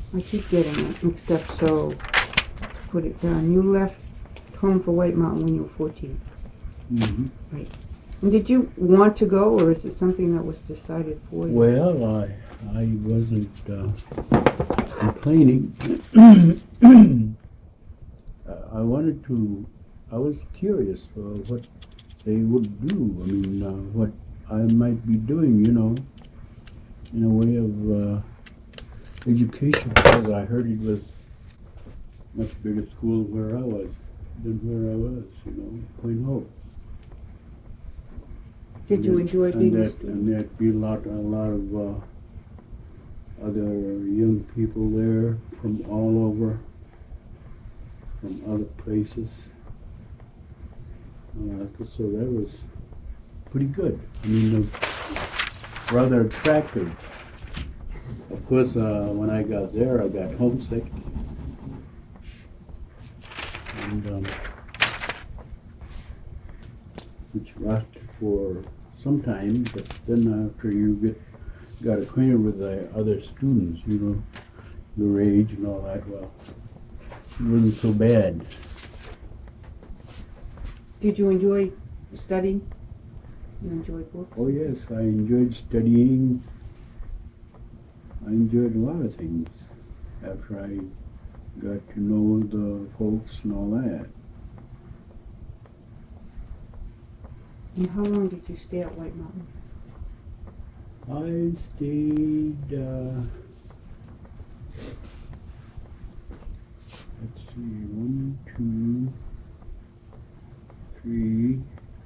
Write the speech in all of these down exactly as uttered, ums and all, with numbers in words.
I keep getting it mixed up, so put it down. You left home for White Mountain when you were fourteen. Mm-hmm. Right. And did you want to go, or is it something that was decided for you? Well, I I wasn't uh, complaining. Uh, I wanted to. I was curious for what they would do. I mean, uh, what I might be doing. You know, in a way of uh, education, because I heard it was much bigger school where I was than where I was. You know, Point Hope. Did you And enjoy that- being and a that, student? And there'd be a lot, a lot of uh, other young people there from all over, from other places. Uh, so that was pretty good. I mean, uh, rather attractive. Of course, uh, when I got there, I got homesick, and um, which lasted for some time. But then, after you get got acquainted with the other students, you know, your age and all that, well, it wasn't so bad. Did you enjoy studying? You enjoyed books? Oh yes, I enjoyed studying. I enjoyed a lot of things after I got to know the folks and all that. And how long did you stay at White Mountain? I stayed, uh, let's see, one, two, three,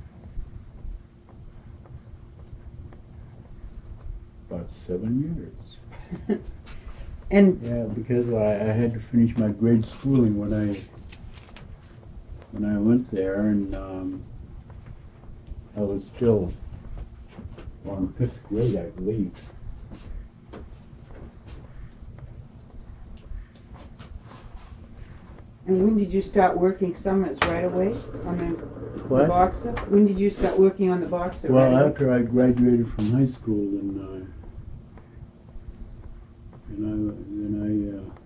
about seven years. And Yeah, because I, I had to finish my grade schooling when I when I went there, and um, I was still on fifth grade, I believe. and when did you start working summers? Right away on the, the What? boxer? When did you start working on the boxer? Well, right away? after I graduated from high school, and uh, and I then I uh,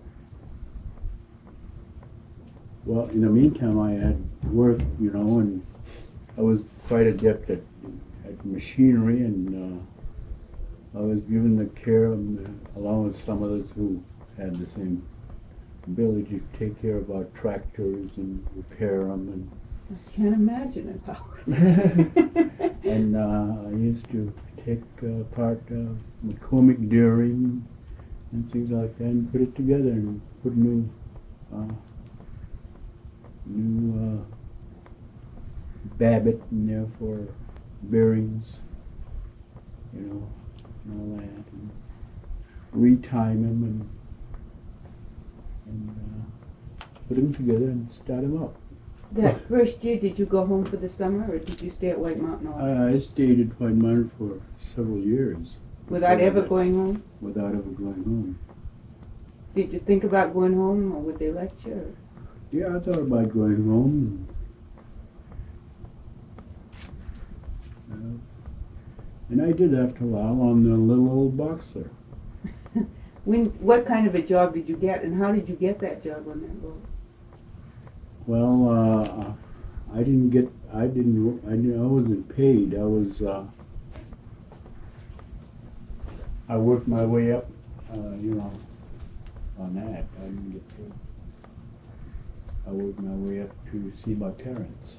well, in the meantime, I had work, you know, and I was quite adept at, at machinery, and uh, I was given the care of, the, along with some others who had the same ability to take care of our tractors and repair them, I can't imagine it. How. and and uh, I used to take uh, part of McCormick Dairy and things like that, and put it together and put new uh, new uh, Babbitt in there for bearings, you know, and all that, and retime them and and uh, put them together and start them up. That first year, did you go home for the summer, or did you stay at White Mountain all I, I stayed at White Mountain for several years without ever going home? without ever going home. Did you think about going home, or would they let you? Or? Yeah, I thought about going home. And, uh, and I did after a while on the little old boxer. When, what kind of a job did you get, and how did you get that job on that boat? Well, uh, I didn't get, I didn't, I didn't, I wasn't paid. I was, uh, I worked my way up, uh, you know, on that. I didn't get paid. I worked my way up to see my parents.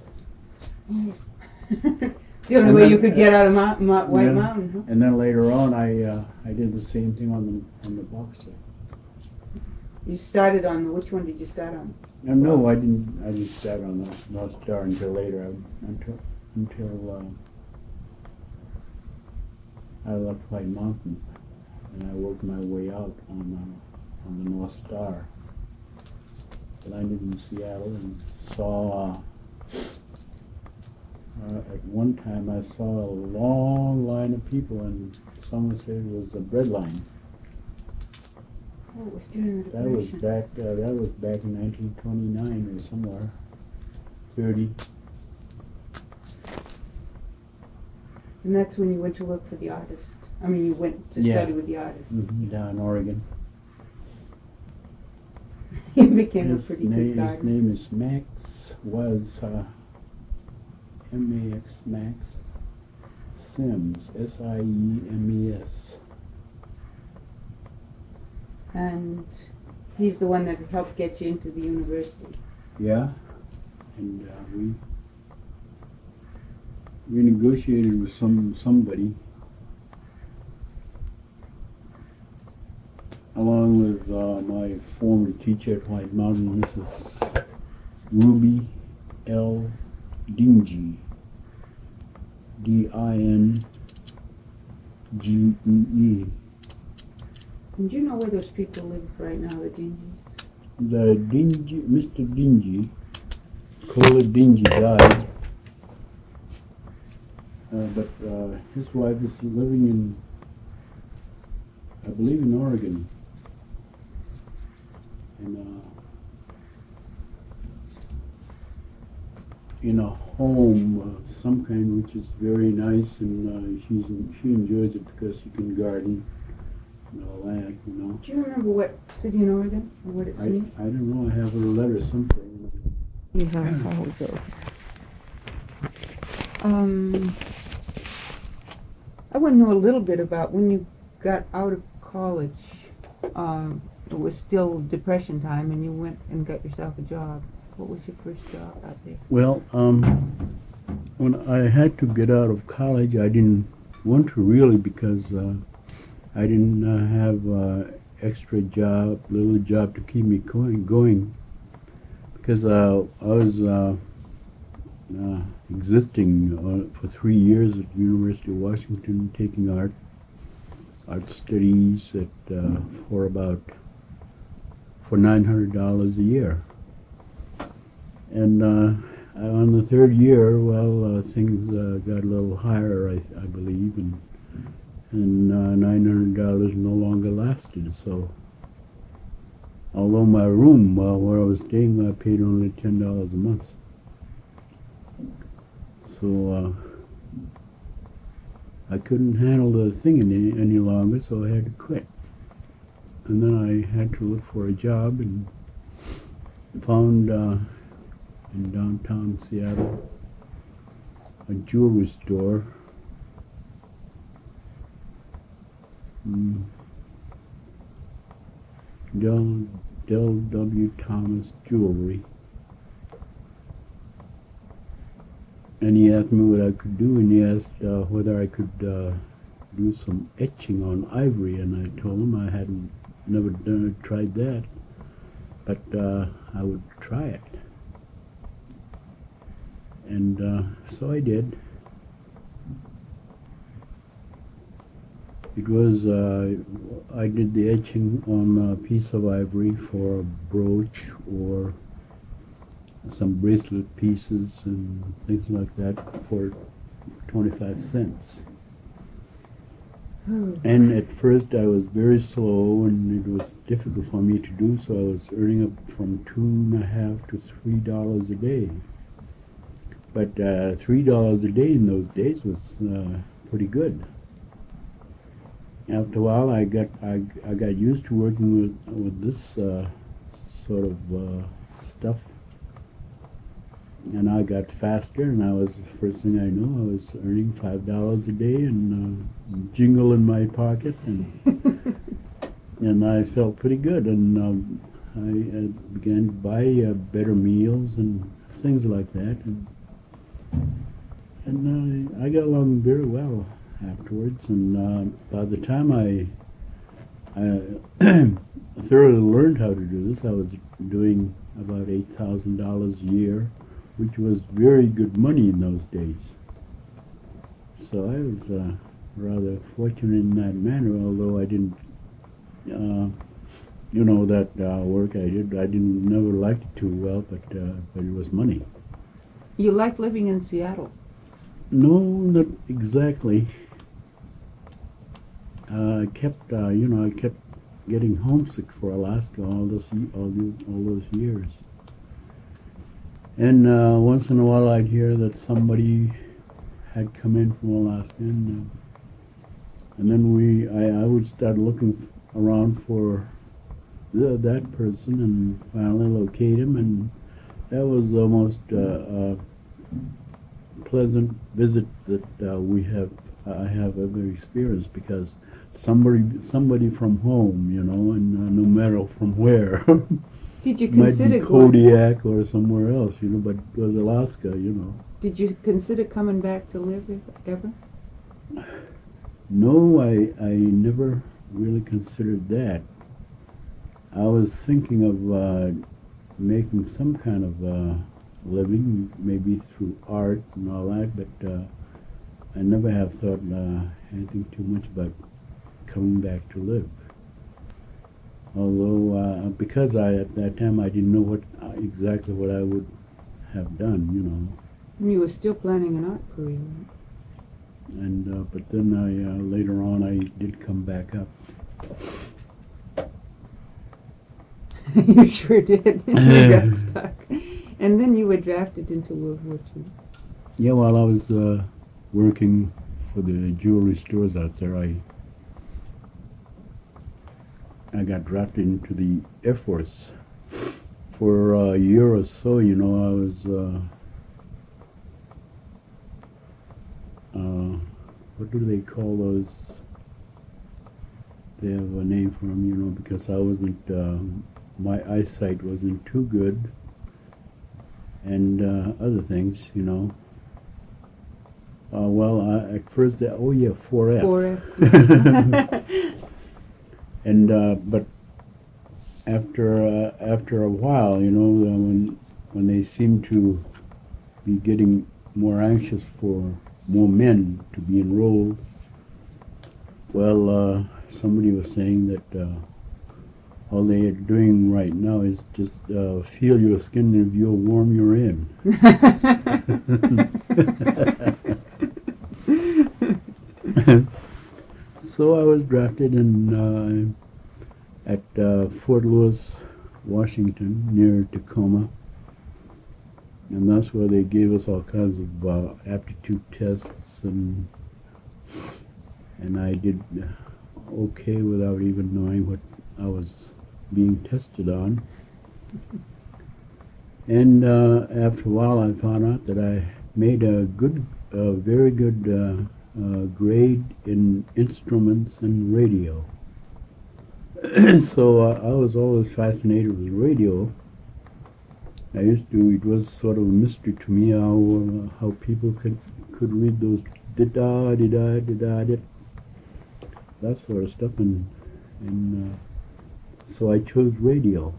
The only And way then- you could get out of Mount, Mount, White Yeah. Mountain, huh? And then later on, I, uh, I did the same thing on the, on the boxer. You started on, which one did you start on? Uh, no, I didn't, I didn't start on the North Star until later, I- until, until, uh, I left White Mountain, and I worked my way out on, uh, on the North Star. Landed in Seattle and saw, uh, uh, at one time I saw a long line of people, and someone said it was a bread line. Oh, it was during the That was Depression. back, uh, that was back in nineteen twenty-nine or somewhere, thirty. And that's when you went to work for the artist. I mean, you went to Yeah. study with the artist. Mhm, down in Oregon. became a his pretty na- good his gardener. name is Max, was uh, M A X, Max Sims, S I E M E S. And he's the one that helped get you into the university. Yeah, and uh, we we negotiated with some somebody, along with uh, my former teacher at White Mountain, Missus Ruby L. Dingy, D I N G E E. And do you know where those people live right now, the Dingies? The Dingy, Mister Dingy, Cole Dingy died, uh, but uh, his wife is living in, I believe, in Oregon. And uh, in a home of some kind, which is very nice, and uh, she's she enjoys it because she can garden and all that, you know. Do you remember what city in Oregon or what it's I, in? I don't know, I have her letter somewhere. You have how we go. Um, I want to know a little bit about when you got out of college. Um, it was still depression time, and you went and got yourself a job. What was your first job out there? Well, um, when I had to get out of college, I didn't want to really because uh, I didn't uh, have uh, extra job, little job to keep me going. going because uh, I was uh, uh, existing uh, for three years at the University of Washington, taking art art studies at uh, for about for nine hundred dollars a year. And uh, on the third year, well, uh, things uh, got a little higher, I, I believe, and and uh, nine hundred dollars no longer lasted. So, although my room uh, where I was staying, I paid only ten dollars a month. So uh, I couldn't handle the thing any, any longer, so I had to quit. And then I had to look for a job and found uh, in downtown Seattle a jewelry store. Mm. Del, Del W. Thomas Jewelry. And he asked me what I could do, and he asked uh, whether I could uh, do some etching on ivory, and I told him I hadn't never done tried that, but uh, I would try it. And uh, so I did. It was, uh, I did the etching on a piece of ivory for a brooch or some bracelet pieces and things like that for twenty-five cents. Oh. And at first I was very slow and it was difficult for me to do, so I was earning up from two and a half to three dollars a day. But uh, three dollars a day in those days was uh, pretty good. After a while, I got I, I got used to working with with this uh, sort of uh, stuff, and I got faster. And I was the first thing I knew, I was earning five dollars a day and uh, jingle in my pocket, and and I felt pretty good. And um, I, I began to buy uh, better meals and things like that, and and uh, I got along very well afterwards. And uh, by the time I, I thoroughly learned how to do this, I was doing about eight thousand dollars a year, which was very good money in those days. So I was uh, rather fortunate in that manner, although I didn't, uh, you know, that uh, work I did, I didn't never liked it too well, but uh, but it was money. You like living in Seattle? No, not exactly. Uh, I kept, uh, you know, I kept getting homesick for Alaska all this, all these, all those years. And uh, once in a while, I'd hear that somebody had come in from Alaska, and, uh, and then we, I, I would start looking around for the, that person and finally locate him, and that was the most uh, uh, pleasant visit that uh, we have I have ever experienced, because somebody somebody from home, you know, and uh, no matter from where. Did you Might be consider going? Kodiak or somewhere else, you know, but it was Alaska, you know. Did you consider coming back to live if- ever? No, I I never really considered that. I was thinking of uh, making some kind of uh, living, maybe through art and all that, but uh, I never have thought uh, anything too much about coming back to live. Although, uh, because I at that time I didn't know what uh, exactly what I would have done, you know. And you were still planning an art career. And uh, but then I uh, later on I did come back up. You sure did. You got stuck. And then you were drafted into World War Two. Yeah, while I was uh, working for the jewelry stores out there, I I got drafted into the Air Force for a year or so. You know, I was uh, uh, what do they call those? They have a name for them, you know, because I wasn't. Um, my eyesight wasn't too good, and uh, other things, you know. Uh, well, I, at first, they, oh yeah, four F. four F. And uh, but after uh, after a while, you know, uh, when when they seem to be getting more anxious for more men to be enrolled, well, uh, somebody was saying that uh, all they are doing right now is just uh, feel your skin, and if you're warm, you're in. So I was drafted in uh, at uh, Fort Lewis, Washington, near Tacoma, and that's where they gave us all kinds of uh, aptitude tests, and and I did okay without even knowing what I was being tested on. And uh, after a while, I found out that I made a good, a very good uh, uh, grade in instruments and radio. So uh, I was always fascinated with radio. I used to. It was sort of a mystery to me how uh, how people could could read those da da da da da da, that sort of stuff, and and uh, so I chose radio.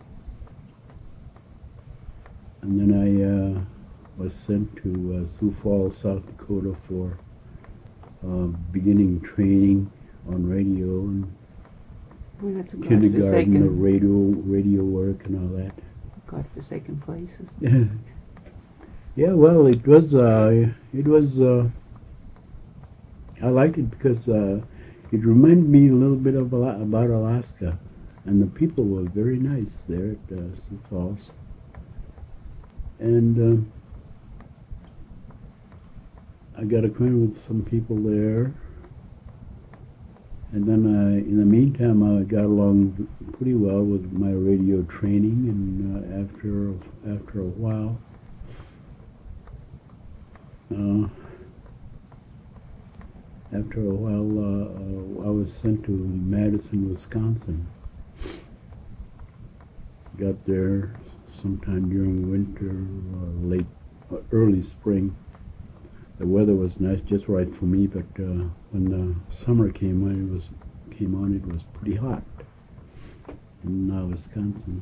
And then I uh, was sent to uh, Sioux Falls, South Dakota for uh, beginning training on radio and Boy, that's a kindergarten, uh, godforsaken, radio, radio work and all that. godforsaken place. isn't it? Yeah, well, it was, uh, it was, uh, I liked it because uh, it reminded me a little bit of Ala- about Alaska, and the people were very nice there at uh, Sioux Falls. And uh, I got acquainted with some people there. And then uh, in the meantime, I got along pretty well with my radio training, and uh, after after a while, uh, after a while, uh, uh, I was sent to Madison, Wisconsin. Got there sometime during winter, or late, or early spring. The weather was nice, just right for me, but uh, when the summer came on, it was came on, it was pretty hot in uh, Wisconsin.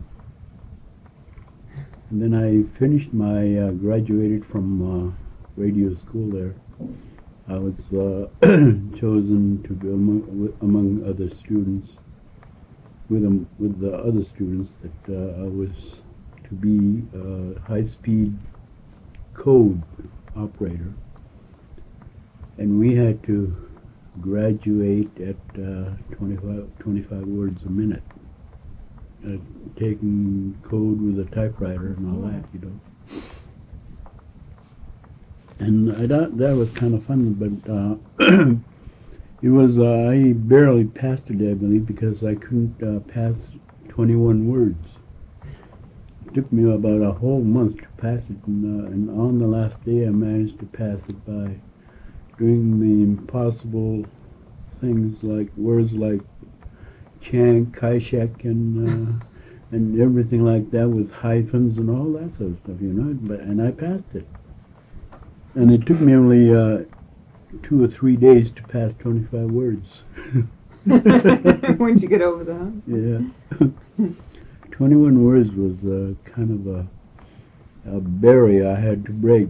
And then I finished my, uh, graduated from uh, radio school there. I was uh, chosen to be among, among other students, with them, with the other students, that uh, I was to be a high-speed code operator. And we had to graduate at uh, twenty-five, twenty-five words a minute, uh, taking code with a typewriter and all that, you know. And I thought that was kind of fun, but uh, it was, uh, I barely passed it, I believe, because I couldn't uh, pass twenty-one words. It took me about a whole month to pass it, and, uh, and on the last day I managed to pass it by doing the impossible things like words like Chang, Kai-shek, and uh, and everything like that with hyphens and all that sort of stuff, you know. But and I passed it, and it took me only uh, two or three days to pass twenty-five words. Once you get over the hump. Yeah. twenty-one words was uh, kind of a, a barrier I had to break.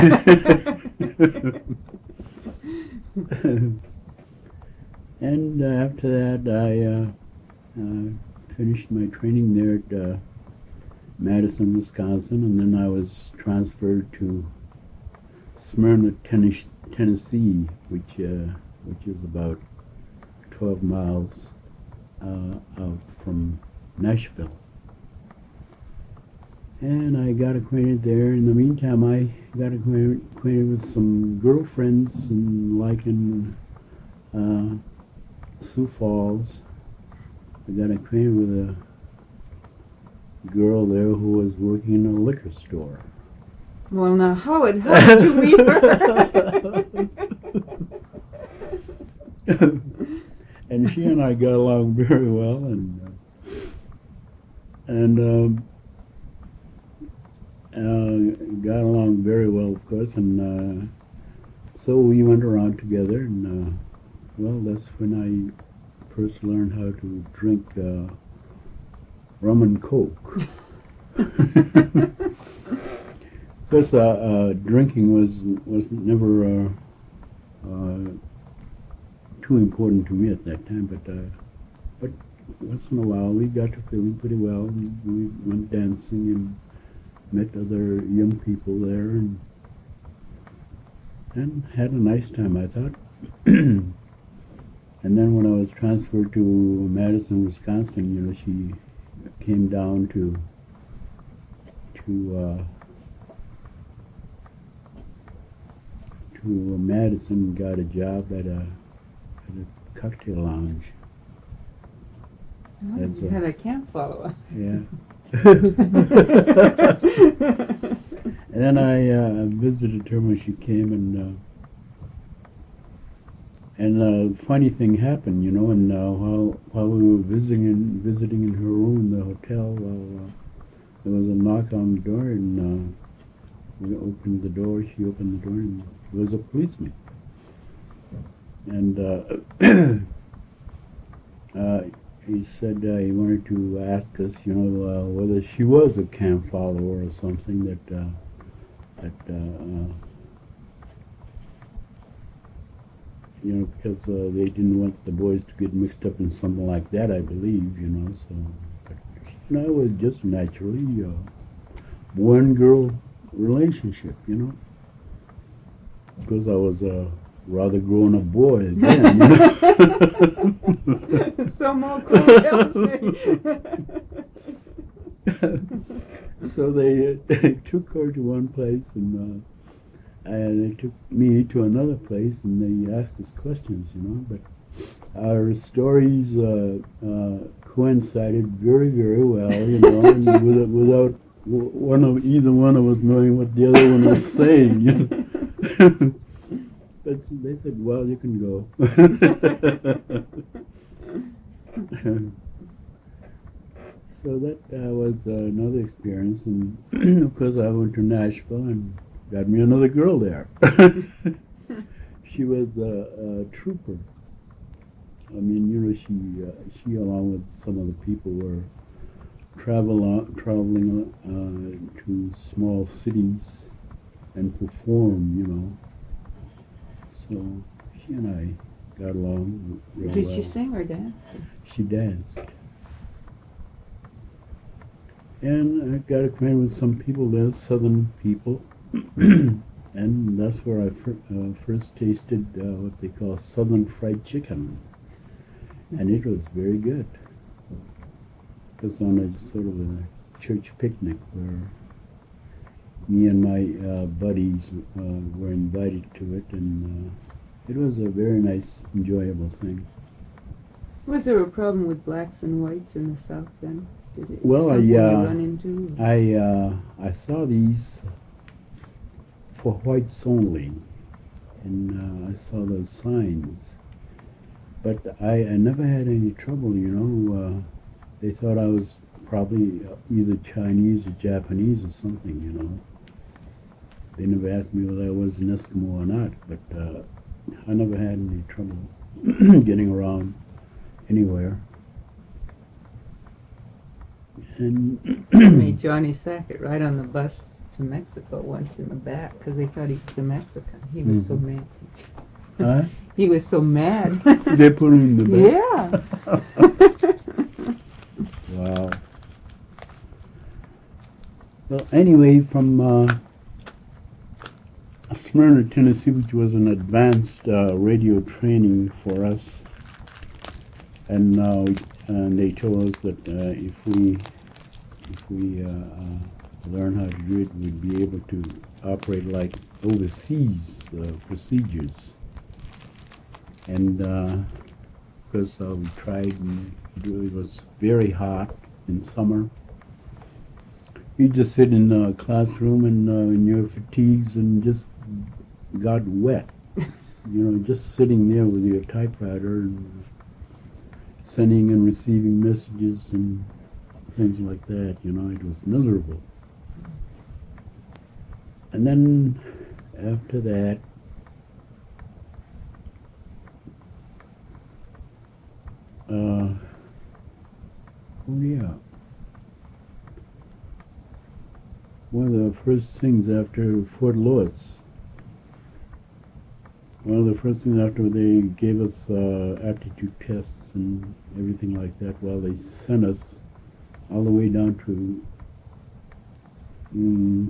And uh, after that, I uh, uh, finished my training there at uh, Madison, Wisconsin, and then I was transferred to Smyrna, Tennes- Tennessee, which uh, which is about twelve miles uh, out from Nashville. And I got acquainted there. In the meantime, I got acquainted, acquainted with some girlfriends and like in uh, Sioux Falls. I got acquainted with a girl there who was working in a liquor store. Well, now, Howard, how did you meet her? And she and I got along very well, and uh, and um, uh, got along very well, of course, and uh, so we went around together, and uh, well, that's when I first learned how to drink uh, rum and coke. Of course, uh, uh, drinking was was never uh, uh, too important to me at that time, but uh, but once in a while we got to feeling pretty well. We, we went dancing and met other young people there, and and had a nice time, I thought. And then when I was transferred to Madison, Wisconsin, you know, she came down to to uh, to Madison and got a job at a at a cocktail lounge. Oh, That's you a- had a camp follower. Yeah. And then I uh, visited her when she came, and uh, and a funny thing happened, you know. And uh, while while we were visiting in, visiting in her room in the hotel, well, uh, there was a knock on the door, and uh, we opened the door. She opened the door, and it was a policeman. And uh, uh, he said uh, he wanted to ask us, you know, uh, whether she was a camp follower or something that uh, that uh, uh, you know, because uh, they didn't want the boys to get mixed up in something like that, I believe, you know. So, but, you know, it was just naturally uh, one girl relationship, you know, because I was a rather grown up boy then, you know. So more cool tells me. So they, uh, they took her to one place, and uh, and they took me to another place, and they asked us questions, you know. But our stories uh, uh, coincided very, very well, you know, and without, without w- one of either one of us knowing what the other one was saying. You know? But they said, "Well, you can go." So that uh, was uh, another experience, and of course I went to Nashville and got me another girl there. She was a, a trooper. I mean, you know, she uh, she along with some of the people were travel on, traveling uh, to small cities and perform, you know. So she and I got along real Did well. she sing or dance? She danced. And I got acquainted with some people there, southern people, and that's where I fir- uh, first tasted uh, what they call southern fried chicken, and it was very good. It was on a sort of a church picnic where me and my uh, buddies uh, were invited to it, and uh, it was a very nice, enjoyable thing. Was there a problem with blacks and whites in the South then? Did it Well, I, something you uh, run into? I uh, I saw these for whites only, and uh, I saw those signs. But I, I never had any trouble, you know. Uh, they thought I was probably either Chinese or Japanese or something, you know. They never asked me whether I was an Eskimo or not, but uh, I never had any trouble getting around anywhere. And I made Johnny Sackett ride on the bus to Mexico once in the back because they thought he was a Mexican. He was mm-hmm. so mad. Huh? He was so mad. They put him in the back. Yeah. Wow. Well, anyway, from uh, Smyrna, Tennessee, which was an advanced uh, radio training for us, and uh, and they told us that uh, if we if we uh, uh, learn how to do it, we'd be able to operate like overseas uh, procedures. And uh, because uh, we tried, and it was very hot in summer. You just sit in a classroom and uh, in your fatigues and just got wet. You know, just sitting there with your typewriter and sending and receiving messages and things like that. You know, it was miserable. And then after that, uh, oh yeah. One of the first things after Fort Lewis, one of the first things after they gave us uh, aptitude tests and everything like that, well, they sent us all the way down to um,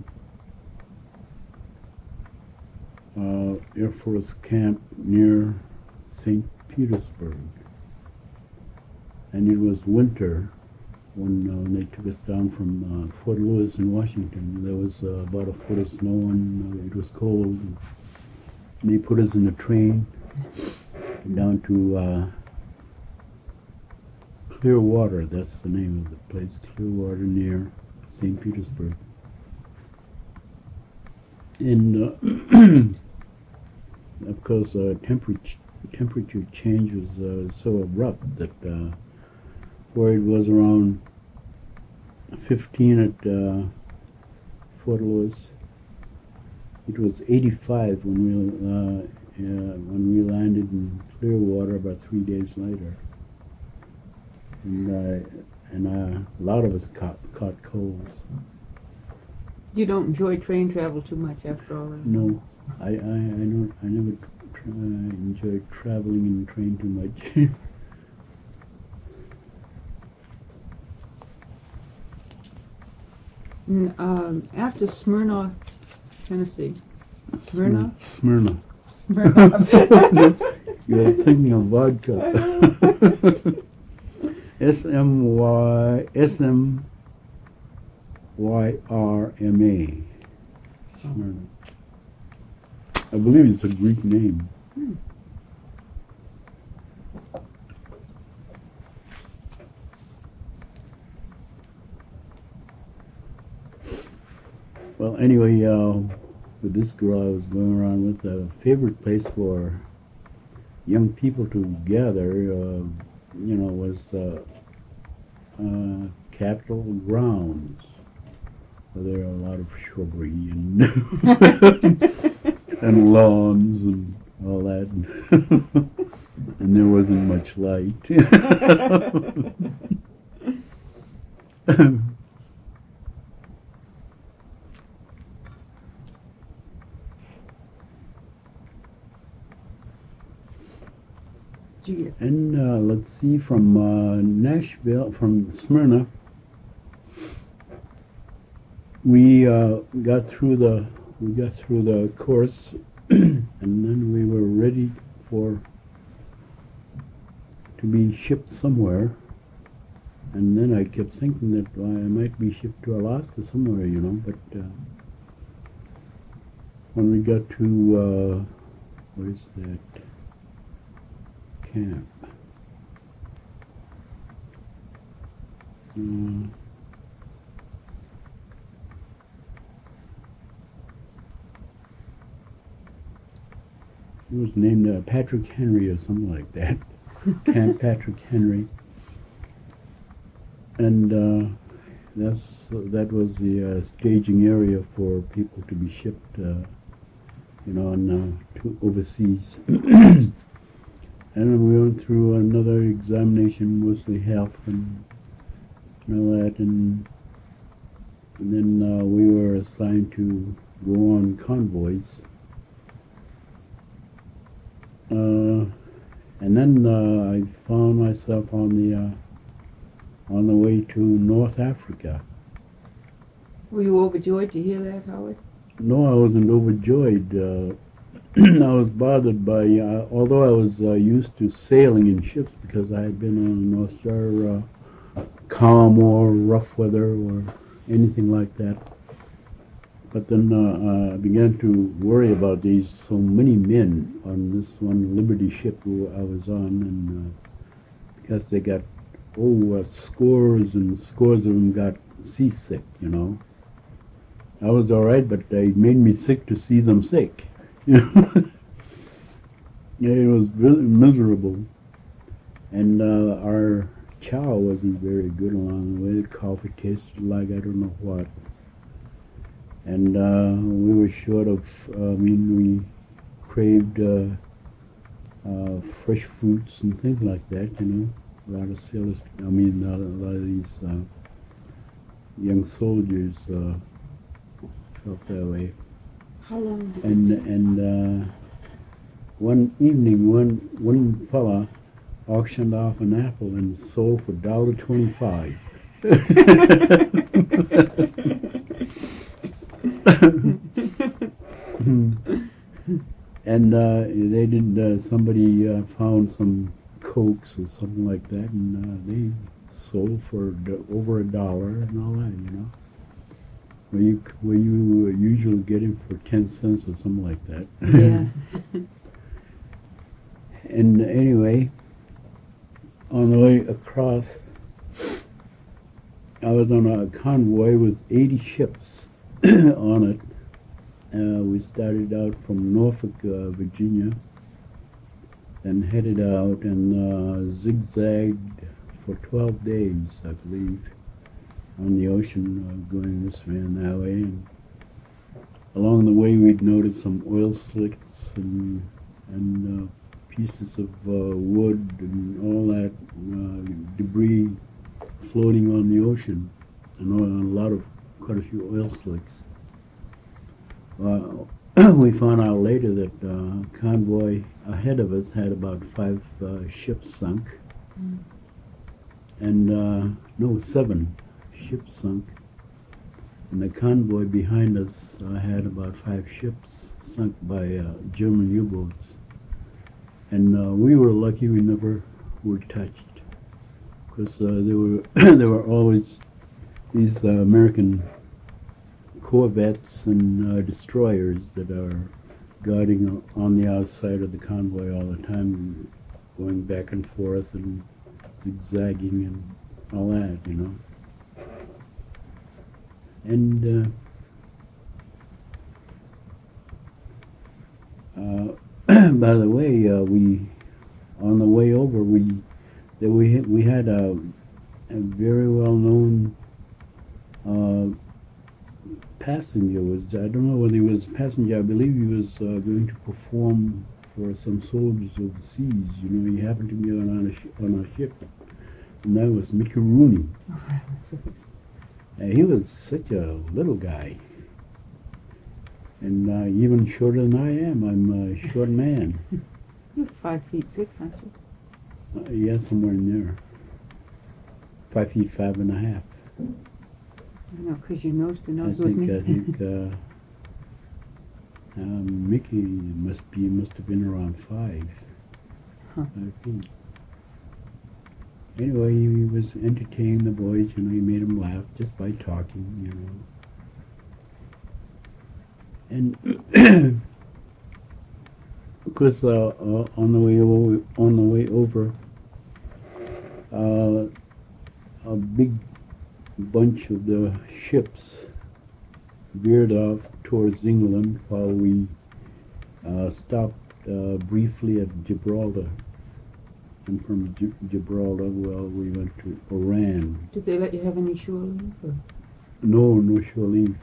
uh, Air Force Camp near Saint Petersburg. And it was winter when, uh, when they took us down from uh, Fort Lewis in Washington. There was uh, about a foot of snow and uh, it was cold. And they put us in a train down to uh, Clearwater. That's the name of the place, Clearwater near Saint Petersburg. And uh, of course, uh, temperature temperature change was uh, so abrupt that uh, where it was around fifteen at uh, Fort Lewis, it was eighty-five when we uh, uh, when we landed in Clearwater about three days later, and uh, and uh, a lot of us caught caught colds. You don't enjoy train travel too much after all that? No, I I, I don't I never tra- enjoyed traveling in the train too much. And, um, after Smyrna, Tennessee. Smyrna? Smyrna. Smyrna. You're thinking of vodka. S M Y S M Y R M A. Smyrna. I believe it's a Greek name. Hmm. Well, anyway, uh, with this girl I was going around with, a favorite place for young people to gather, uh, you know, was uh, uh, Capitol grounds, where there are a lot of shrubbery and and lawns and all that, and there wasn't much light. And uh, let's see, from uh, Nashville, from Smyrna, we uh, got through the we got through the course, and then we were ready for to be shipped somewhere. And then I kept thinking that well, I might be shipped to Alaska somewhere, you know. But uh, when we got to uh, where's that camp? Uh, he was named uh, Patrick Henry or something like that. Camp Patrick Henry. And uh, that's that was the uh, staging area for people to be shipped, uh, you know, on, uh, to overseas. And then we went through another examination, mostly health and, and all that, and, and then uh, we were assigned to go on convoys. Uh, and then uh, I found myself on the uh, on the way to North Africa. Were you overjoyed to hear that, Howard? No, I wasn't overjoyed. Uh, I was bothered by, uh, although I was uh, used to sailing in ships because I had been on a North Star uh, calm or rough weather or anything like that. But then uh, uh, I began to worry about these so many men on this one Liberty ship who I was on, and uh, because they got, oh, uh, scores and scores of them got seasick, you know. I was all right, but it made me sick to see them sick. You know? Yeah, it was really miserable. And uh, our chow wasn't very good along the way. The coffee tasted like I don't know what. And uh, we were short of, uh, I mean, we craved uh, uh, fresh fruits and things like that, you know. A lot of sailors, I mean, a lot, a lot of these uh, young soldiers uh, felt that way. How long did And it take? and uh, one evening, one one fella auctioned off an apple and sold for dollar twenty-five. And uh, they did. Uh, somebody uh, found some cokes or something like that, and uh, they sold for d- over a dollar and all that. You know, where you where you uh, usually get it for ten cents or something like that. Yeah. And anyway, on the way across, I was on a convoy with eighty ships on it. Uh, we started out from Norfolk, uh, Virginia, then headed out and uh, zigzagged for twelve days, I believe, on the ocean, uh, going this way and that way. And along the way, we'd noticed some oil slicks and and uh, pieces of uh, wood and all that uh, debris floating on the ocean, and a lot of quite a few oil slicks. Uh, we found out later that uh, convoy ahead of us had about five uh, ships sunk, Mm. and uh, no, seven ships sunk, and the convoy behind us uh, had about five ships sunk by uh, German U-boats. And uh, we were lucky we never were touched, because uh, there were there were always these uh, American corvettes and uh, destroyers that are guarding on the outside of the convoy all the time, going back and forth and zigzagging and all that, you know. And uh, uh, by the way, uh, we on the way over we that we had, we had a, a very well known uh, passenger. Was I don't know whether he was a passenger. I believe he was uh, going to perform for some soldiers overseas. You know, he happened to be on, on a sh- on a ship, and that was Mickey Rooney. Oh, heaven's sakes. Uh, he was such a little guy, and uh, even shorter than I am. I'm a short man. You're five feet six, aren't you? Uh, yeah, somewhere in there. Five feet five and a half. I know, because you're nose to I nose with think me. I think uh, um, Mickey must be must have been around five. Huh. Five feet. Anyway, he was entertaining the boys. You know, he made them laugh just by talking. You know, and of course, uh, uh, on the way over, on the way over, uh, a big bunch of the ships veered off towards England while we uh, stopped uh, briefly at Gibraltar. And from Gi- Gibraltar, well, we went to Oran. Did they let you have any shore leave? Or? No, no shore leave.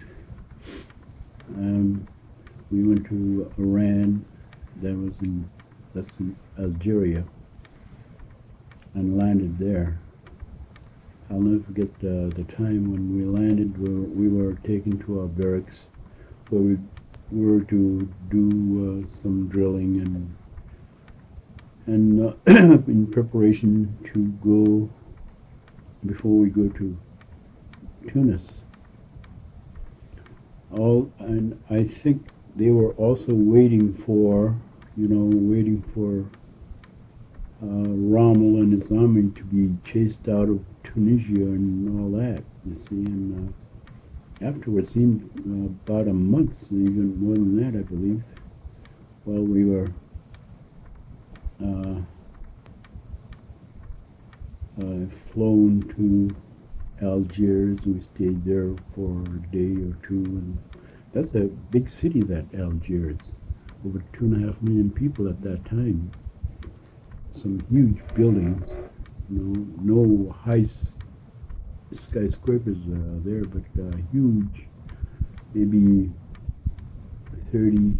Um, we went to Oran, that was in, that's in Algeria, and landed there. I'll never forget uh, the time when we landed, where we were taken to our barracks, where we were to do uh, some drilling and and uh, in preparation to go, before we go to Tunis. All, and I think they were also waiting for, you know, waiting for uh, Rommel and his army to be chased out of Tunisia and all that, you see. And uh, afterwards, in uh, about a month, even more than that, I believe, while we were uh, uh, flown to Algiers. We stayed there for a day or two, and that's a big city, that Algiers. Over two and a half million people at that time. Some huge buildings. No, no high s- skyscrapers uh, there, but uh, huge. Maybe thirty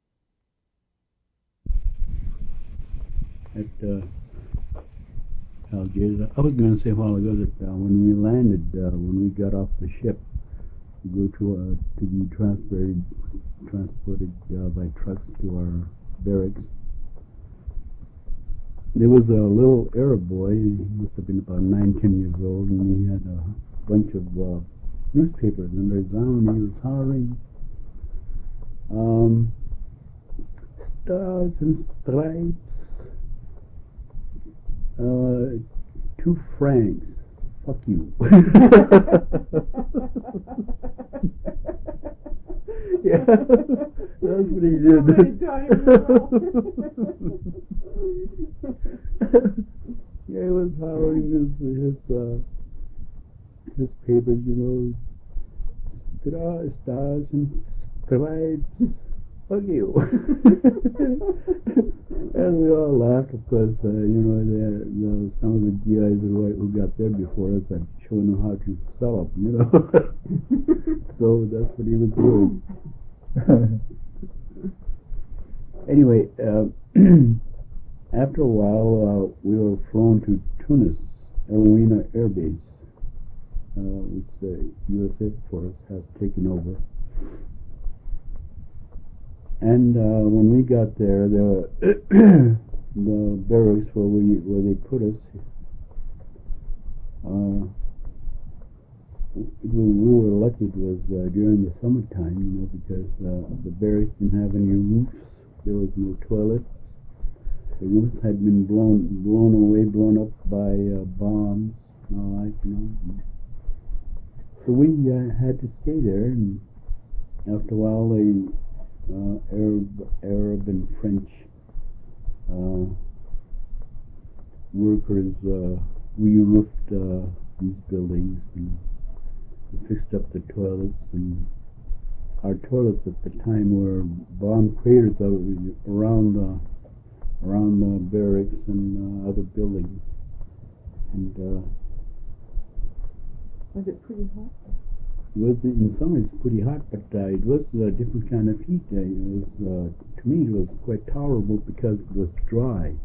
at uh, Algiers. I was going to say a while ago that uh, when we landed, uh, when we got off the ship, to go to uh, to be transported transported uh, by trucks to our barracks. There was a little Arab boy. He must have been about nine, ten years old, and he had a bunch of uh, newspapers under his arm, and he was hollering, um, "Stars and stripes, uh, two francs. Fuck you." Yeah, that's what he did. Yeah, he was hollering his his uh, his papers, you know, stars, stars and stripes. Fuck you. And we all laughed, of course. Uh, you know, the, the, some of the G Is who, who got there before us had shown him how to sell them, you know. So that's what he was doing. Anyway, uh, after a while, uh, we were flown to Tunis, El Wina Air Base, uh, which the U S Air Force has taken over. And uh, when we got there, the the barracks where we where they put us, uh, we, we were lucky. It was uh, during the summertime, you know, because uh, the barracks didn't have any roofs. There was no toilets. The roofs had been blown blown away, blown up by uh, bombs and all that, you know. So we uh, had to stay there, and after a while, they Uh, Arab, Arab and French uh, workers uh, re-roofed uh, these buildings and fixed up the toilets. And our toilets at the time were bomb craters around the around the barracks and uh, other buildings. And uh, was it pretty hot? It was, in summer it's pretty hot, but uh, it was a different kind of heat. Uh, it was, uh, to me, it was quite tolerable because it was dry.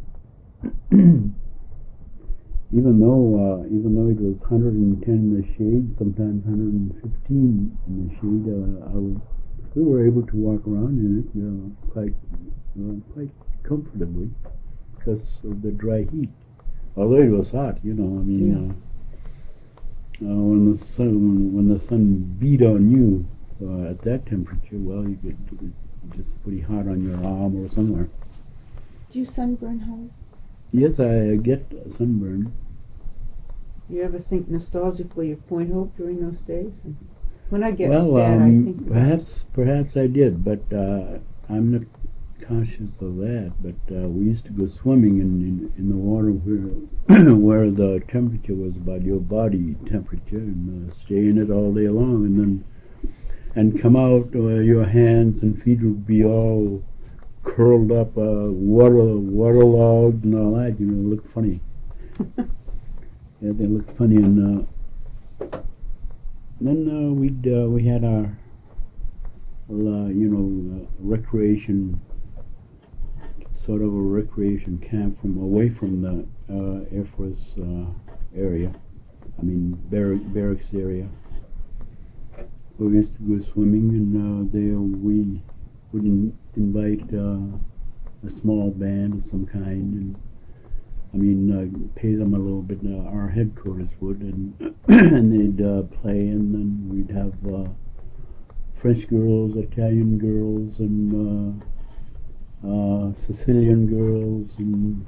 Even though, uh, even though it was one hundred ten in the shade, sometimes one hundred fifteen in the shade, uh, I was, we were able to walk around in it, you know, quite, uh, quite comfortably because of the dry heat. Although it was hot, you know, I mean. Yeah. Uh, Uh, when the sun when the sun beat on you uh, at that temperature, well, you get just pretty hot on your arm or somewhere. Do you sunburn, Howard? Yes, I get sunburn. You ever think nostalgically of Point Hope during those days? And when I get well, that, um, I think about perhaps perhaps I did, but uh, I'm not conscious of that. But uh, we used to go swimming in, in, in the water where where the temperature was about your body temperature, and uh, stay in it all day long, and then and come out where your hands and feet would be all curled up, uh, water waterlogged and all that. You know, look funny. Yeah, they look funny, and uh, then uh, we'd uh, we had our uh, you know uh, recreation, sort of a recreation camp from away from the uh, Air Force uh, area. I mean barrack, barracks area. We used to go swimming, and uh, there we would in, invite uh, a small band of some kind, and I mean uh, pay them a little bit. Uh, our headquarters would, and and they'd uh, play, and then we'd have uh, French girls, Italian girls, and uh, uh, Sicilian girls, and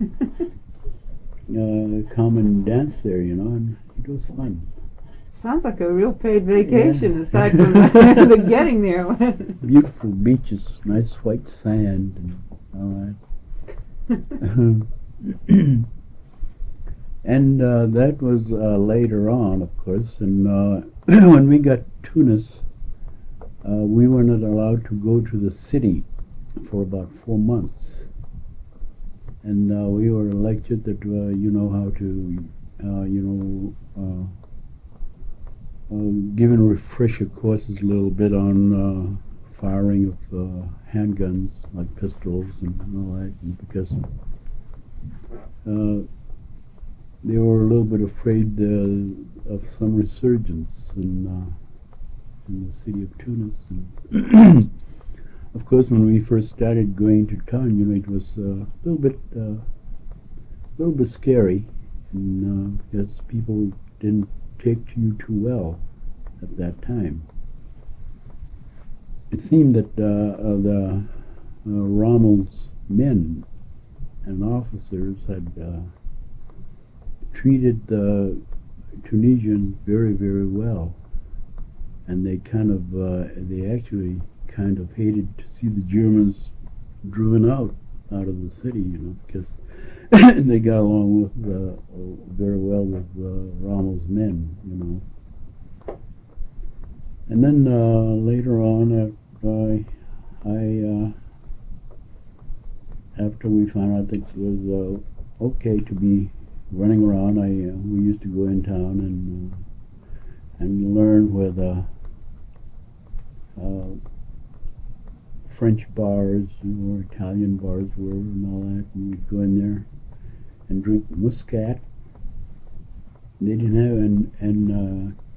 uh, come and dance there, you know, and it was fun. Sounds like a real paid vacation, Yeah. aside from the, the getting there. Beautiful beaches, nice white sand, and all that. And uh, that was uh, later on, of course, and uh, when we got Tunis, uh, we were not allowed to go to the city for about four months. And uh, we were lectured that uh, you know how to, uh, you know, uh, uh, given refresher courses a little bit on uh, firing of uh, handguns, like pistols and all that, and because uh, they were a little bit afraid uh, of some resurgence in, uh, in the city of Tunis. And of course, when we first started going to town, you know, it was uh, a little bit, uh, a little bit scary, and, uh, because people didn't take to you too well at that time. It seemed that uh, uh, the uh, Rommel's men and officers had uh, treated the Tunisians very, very well, and they kind of, uh, they actually kind of hated to see the Germans driven out out of the city, you know, because they got along with uh, very well with uh, Rommel's men, you know. And then uh, later on, uh, I, I uh, after we found out that it was uh, okay to be running around, I uh, we used to go in town and uh, and learn where the uh, French bars or Italian bars were and all that, and we'd go in there and drink Muscat. They didn't have and and uh,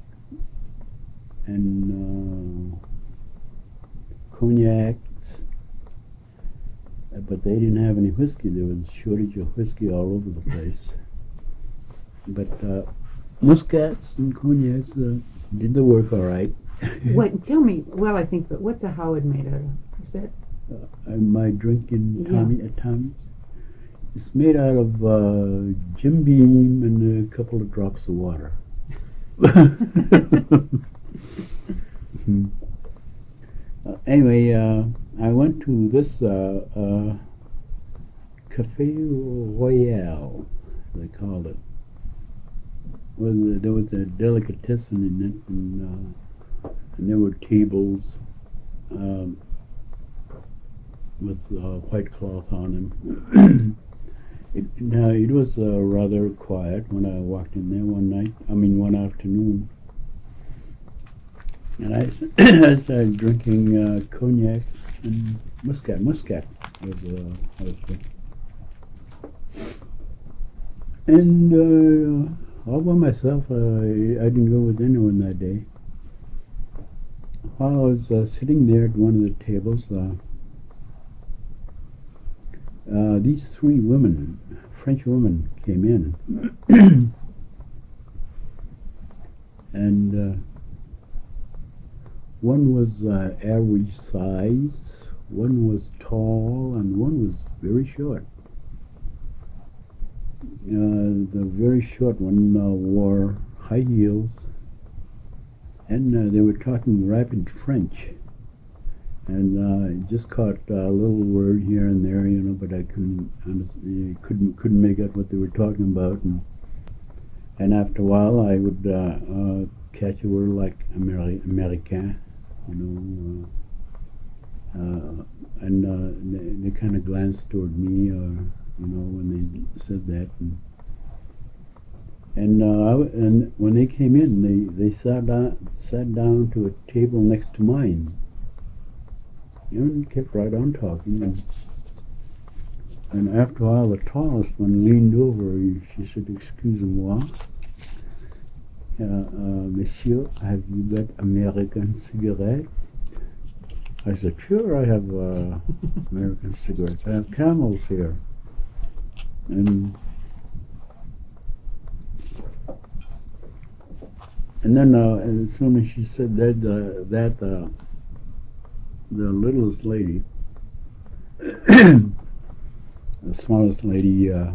and uh, cognacs, uh, but they didn't have any whiskey. There was a shortage of whiskey all over the place. But uh, Muscats and cognacs uh, did the work all right. What? Tell me. Well, I think, but what's a Howard made out of? Is that? Uh, my drink in Yeah. Tommy at Tommy's. It's made out of uh, Jim Beam and a couple of drops of water. Mhm. uh, anyway, uh, I went to this uh, uh, Cafe Royale, they called it. Well, there was a delicatessen in it, and, uh, and there were tables um, with uh, white cloth on them. it, now, it was uh, rather quiet when I walked in there one night, I mean one afternoon. And I, I started drinking uh, cognacs and Muscat. Muscat was uh, I was drinking. And uh, all by myself, uh, I didn't go with anyone that day. While I was uh, sitting there at one of the tables, uh, uh, these three women, French women, came in. And uh, one was uh, average size, one was tall, and one was very short. Uh, the very short one uh, wore high heels, and uh, they were talking rapid French. and uh, I just caught a little word here and there, you know, but I couldn't honestly couldn't couldn't make out what they were talking about, and and after a while I would uh, uh, catch a word like Ameri- Americain, you know, uh, uh, and uh, they, they kind of glanced toward me, or you know, when they said that, and and, uh, I w- and when they came in, they, they sat down sat down to a table next to mine, and kept right on talking, and and after a while, the tallest one leaned over. And she said, "Excusez-moi, uh, uh, Monsieur, have you got American cigarette?" I said, "Sure, I have uh, American cigarettes. I have Camels here." And and then uh, as soon as she said that, uh, that uh, the littlest lady, the smallest lady, uh,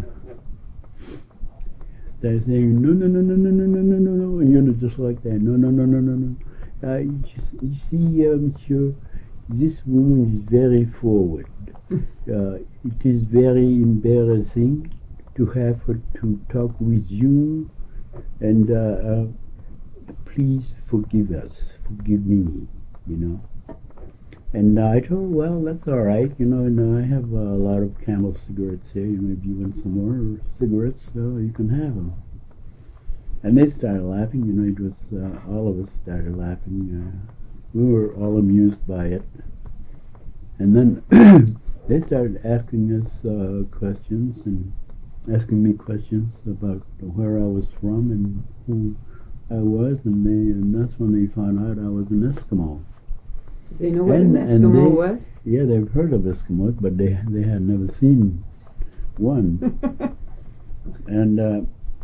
started saying, "No, no, no, no, no, no, no, no, no, no," and you know, just like that. "No, no, no, no, no, no. Uh, you, s- you see, uh, Monsieur, this woman is very forward. Uh, it is very embarrassing to have her to talk with you, and uh, uh, please forgive us, forgive me, you know." And uh, I told her, "Well, that's all right, you know, and uh, I have uh, a lot of Camel cigarettes here. You know, if you want some more cigarettes, uh, you can have them." And they started laughing, you know, it was, uh, all of us started laughing. Uh, we were all amused by it. And then they started asking us uh, questions and asking me questions about where I was from and who I was, and they and that's when they found out I was an Eskimo. Did they know what And an and Eskimo they was? yeah, they've heard of Eskimos, but they they had never seen one. And uh,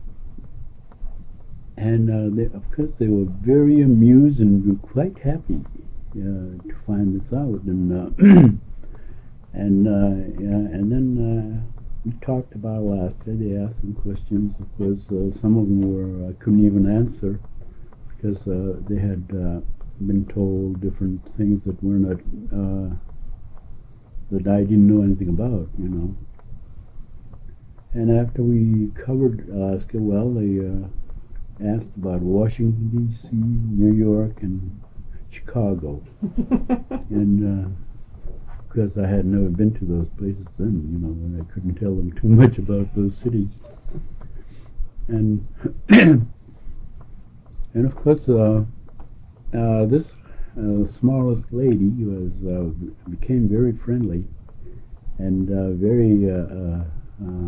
and uh, they, of course they were very amused and were quite happy uh, to find this out. And uh, and uh, yeah, and then uh, we talked about Alaska. They asked some questions. Of course, uh, some of them were I couldn't even answer because uh, they had uh, been told different things that were not uh, that I didn't know anything about, you know. And after we covered Alaska, well, they uh, asked about Washington D C, New York, and Chicago, and uh, because I had never been to those places then, you know, and I couldn't tell them too much about those cities. And and of course, uh, uh, this uh, smallest lady was uh, became very friendly and uh, very uh, uh,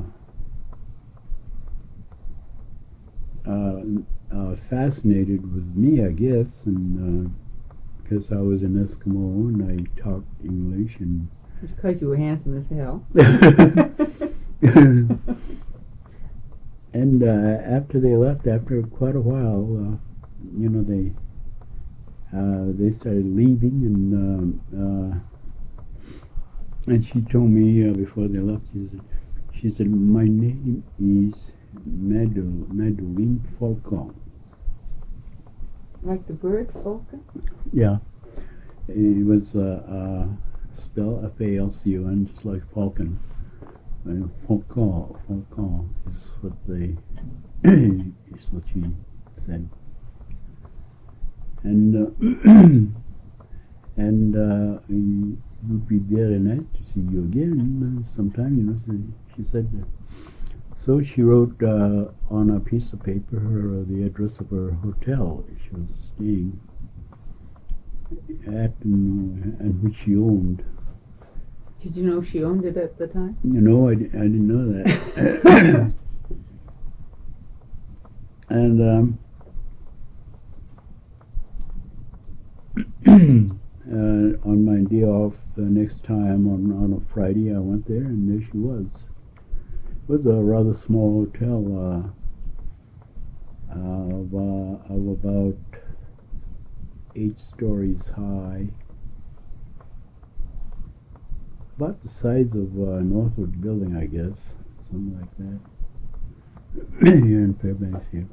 uh, uh, fascinated with me, I guess, and because uh, I was an Eskimo and I talked English and Because you were handsome as hell. and uh, after they left, after quite a while, uh, you know, they uh, they started leaving, and um, uh, and she told me uh, before they left, she said, she said, "My name is Madel- Madeline Falcon." Like the bird, falcon? Yeah, it was uh, uh, spelled F A L C O N, just like falcon. And Falcon, Falcon is what they is what she said. And uh, and uh, it would be very nice to see you again uh, sometime. You know, so she said. That. So she wrote uh, on a piece of paper her uh, the address of her hotel she was staying at and, and which she owned. Did you know she owned it at the time? You know, I, I didn't know that. And um, uh, on my day off the next time on, on a Friday, I went there, and there she was. It was a rather small hotel uh, of, uh, of about eight stories high, about the size of uh, Northwood Building, I guess, something like that, here in Fairbanks here.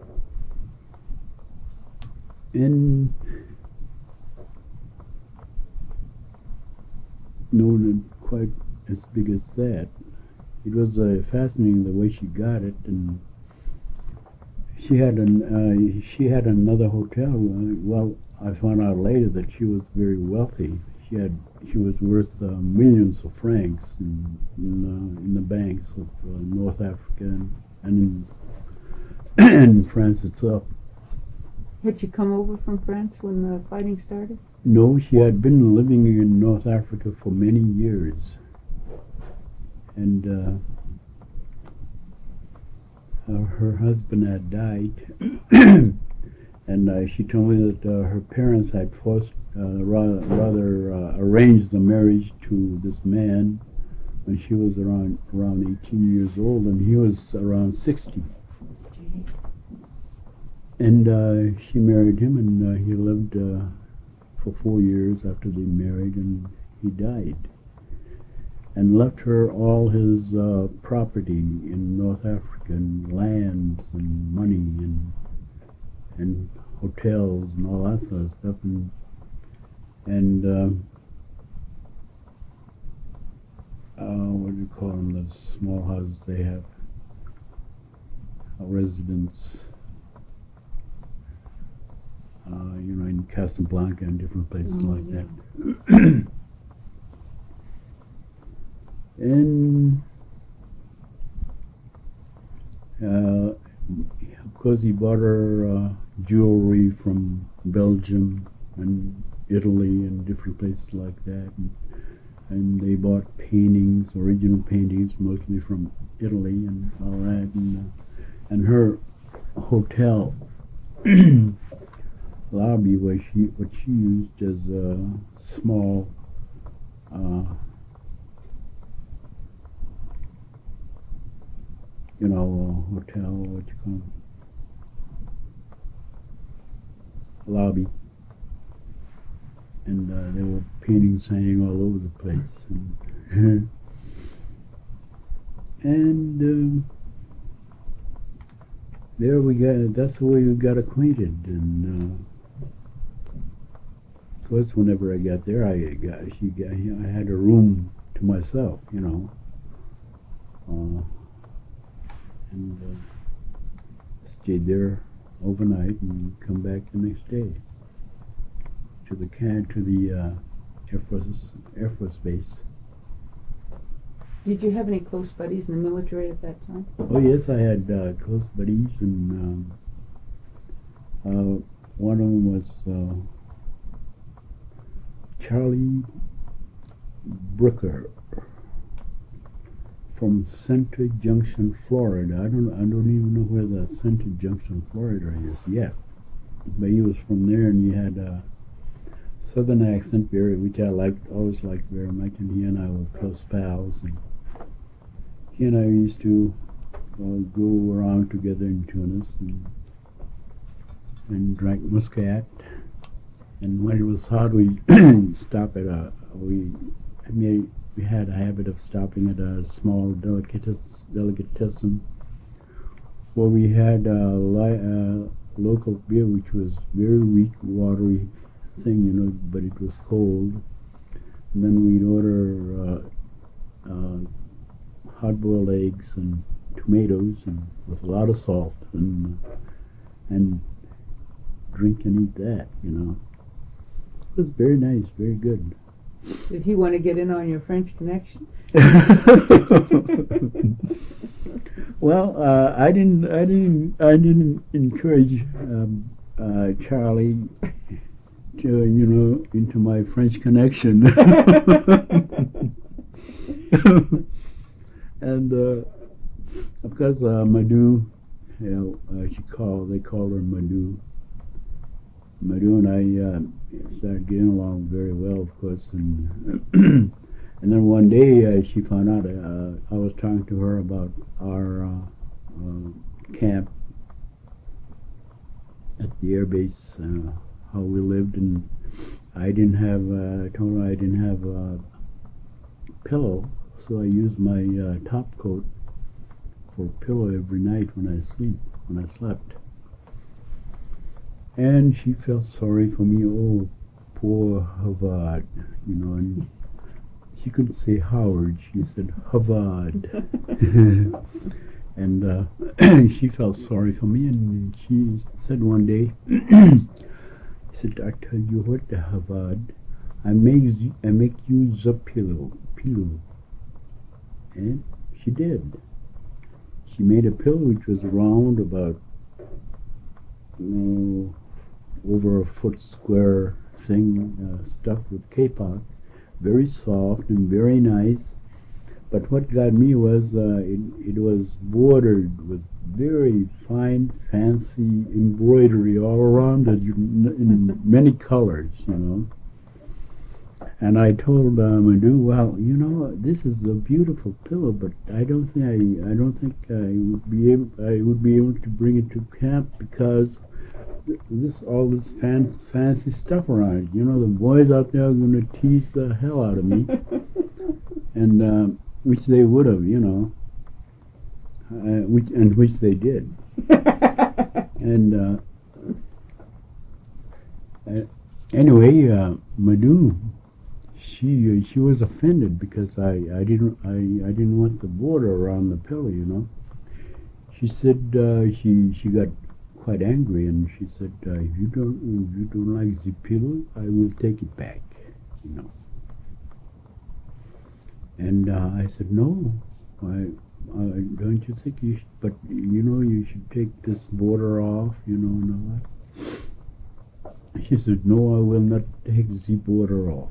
And no, not quite as big as that. It was uh, fascinating the way she got it, and she had an uh, she had another hotel. Uh, well, I found out later that she was very wealthy. She had she was worth uh, millions of francs in in, uh, in the banks of uh, North Africa and, and in, in France itself. Had she come over from France when the fighting started? No, she had been living in North Africa for many years, and uh, uh, her husband had died, and uh, she told me that uh, her parents had forced, uh, rather, rather uh, arranged the marriage to this man when she was around around eighteen years old, and he was around sixty. Gee. And uh, she married him, and uh, he lived uh, for four years after they married, and he died. And left her all his uh, property in North Africa, and lands and money and and hotels and all that sort of stuff. And and um, uh, what do you call them? The small houses they have, a residence. Uh, you know, in Casablanca and different places Oh, like yeah. that. And uh, of course, he bought her uh, jewelry from Belgium and Italy and different places like that. And, and they bought paintings, original paintings, mostly from Italy and all that. And, uh, and her hotel lobby was she what she used as a small uh, you know a hotel, what you call it, lobby, and uh, there were paintings hanging all over the place, and, and um, there we got. That's the way we got acquainted, and. Uh, Of course, whenever I got there, I got she got I had a room to myself, you know, uh, and uh, stayed there overnight and come back the next day to the can to the uh, Air Force Air Force Base. Did you have any close buddies in the military at that time? Oh yes, I had uh, close buddies, and um, uh, one of them was. Uh, Charlie Brooker from Center Junction, Florida. I don't I don't even know where the Center Junction, Florida is yet. But he was from there, and he had a southern accent, very which I liked, always liked very much. And he and I were close pals. And he and I used to uh, go around together in Tunis and and drank muscat. And when it was hot, we stop at a we I mean, we had a habit of stopping at a small delicatessen, delicatessen where we had a, li- a local beer, which was very weak, watery thing, you know, but it was cold. And then we'd order uh, uh, hard-boiled eggs and tomatoes, and with a lot of salt, and and drink and eat that, you know. It was very nice, very good. Did he want to get in on your French connection? Well, uh, I didn't, I didn't, I didn't encourage um, uh, Charlie to, you know, into my French connection. And uh, of course, uh, Madou, you know, uh, she called, they called her Madou. Madou and I uh, started getting along very well, of course, and and then one day uh, she found out uh, I was talking to her about our uh, uh, camp at the air base, uh, how we lived, and I didn't have. Uh, I told her I didn't have a pillow, so I used my uh, top coat for a pillow every night when I sleep, when I slept. And she felt sorry for me. Oh, poor Havad, you know. And she couldn't say Howard. She said Havad. And uh, she felt sorry for me, and she said one day, she said, "I tell you what, Havad, I make you, I make you the pillow, pillow." And she did. She made a pillow which was round, about you know, over a foot square thing, uh, stuffed with kapok, very soft and very nice. But what got me was uh, it, it was bordered with very fine, fancy embroidery all around it in, in many colors, you know. And I told uh, Madhu, well, you know, this is a beautiful pillow, but I don't think I, I don't think I would be able, I would be able to bring it to camp because th- this all this fan, fancy stuff around it. You know, the boys out there are going to tease the hell out of me, and um, which they would have, you know, uh, which and which they did. And uh, uh, anyway, uh, Madhu. She uh, she was offended because I, I didn't I, I didn't want the border around the pillow, you know. She said uh, she she got quite angry, and she said uh, if you don't if you don't like the pillow, I will take it back, you know. And uh, I said no, I, uh, don't you think you should? But you know you should take this border off, you know, and all that. She said no, I will not take the border off.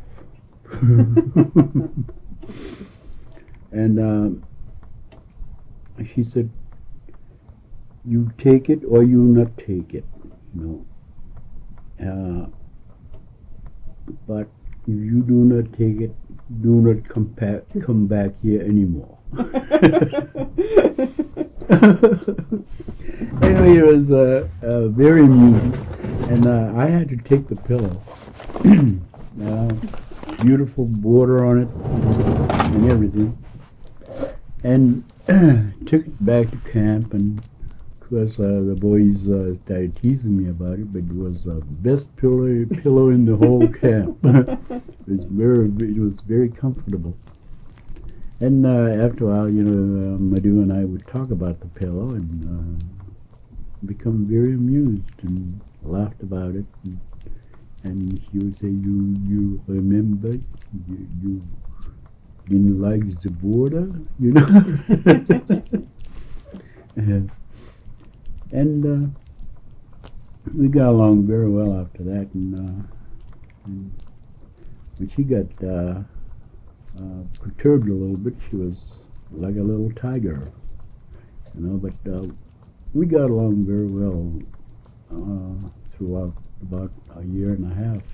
And um, she said, "You take it or you not take it, you know. Uh, but if you do not take it, do not come back, come back here anymore." Anyway, it was uh, uh, very amusing, and uh, I had to take the pillow. uh, Beautiful border on it and everything, and took it back to camp, and of course uh, the boys uh, started teasing me about it, but it was the best pillow pillow in the whole camp. It was very it was very comfortable. And uh, after a while, you know, uh, Madhu and I would talk about the pillow and uh, become very amused and laughed about it. And, And she would say, you you remember, you, you didn't like the border, you know? uh, and uh, we got along very well after that. And, uh, and when she got uh, uh, perturbed a little bit, she was like a little tiger, you know? But uh, we got along very well uh, throughout about a year and a half.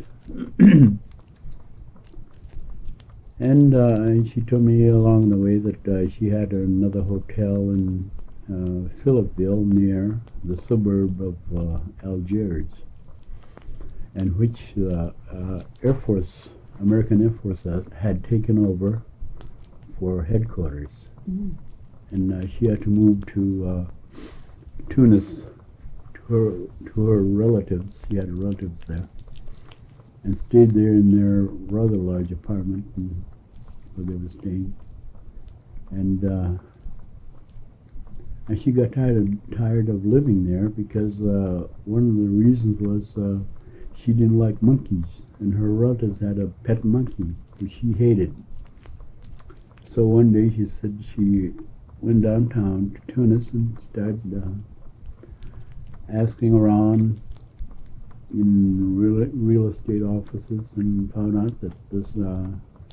and, uh, and she told me along the way that uh, she had another hotel in uh, Philippeville near the suburb of uh, Algiers, and which uh, uh, Air Force, American Air Force has, had taken over for headquarters. Mm. And uh, she had to move to uh, Tunis Her, to her relatives. She had relatives there, and stayed there in their rather large apartment and, where they were staying. And uh, and she got tired of, tired of living there because uh, one of the reasons was uh, she didn't like monkeys, and her relatives had a pet monkey which she hated. So one day she said she went downtown to Tunis and started Uh, asking around in real, real estate offices, and found out that this uh,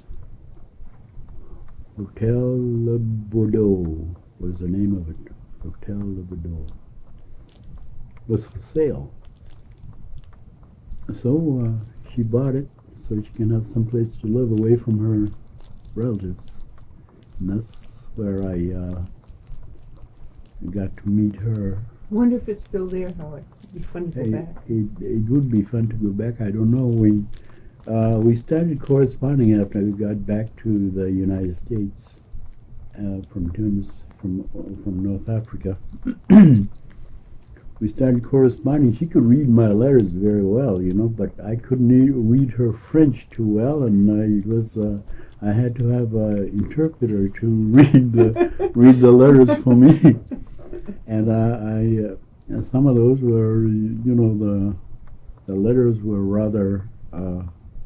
Hotel Le Bordeaux was the name of it. Hotel Le Bordeaux was for sale. So uh, she bought it so she can have some place to live away from her relatives, and that's where I uh, got to meet her. Wonder if it's still there, Howard. It'd be fun to go It, back. it, it would be fun to go back. I don't know. We uh, we started corresponding after we got back to the United States uh, from Tunis, from from North Africa. we started corresponding. She could read my letters very well, you know, but I couldn't e- read her French too well, and uh, it was uh, I had to have an interpreter to read the read the letters for me. And uh, I uh, some of those were, you know, the the letters were rather uh,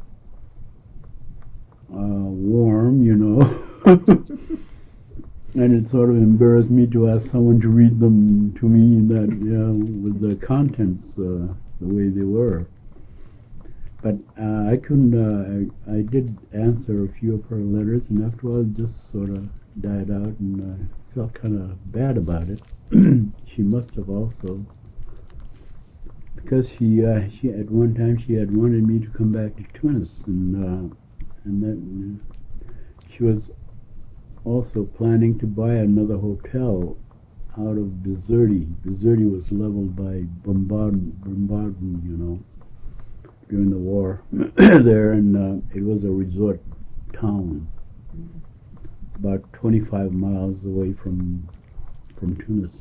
uh, warm, you know. And it sort of embarrassed me to ask someone to read them to me in that, you know, with the contents uh, the way they were. But uh, I couldn't, uh, I, I did answer a few of her letters, and after a while it just sort of died out, and I felt kind of bad about it. She must have also, because she, uh, she at one time she had wanted me to come back to Tunis, and uh, and then she was also planning to buy another hotel out of Bizerti. Bizerti was leveled by bombard, bombardment, you know, during the war there, and uh, it was a resort town, about twenty-five miles away from from Tunis.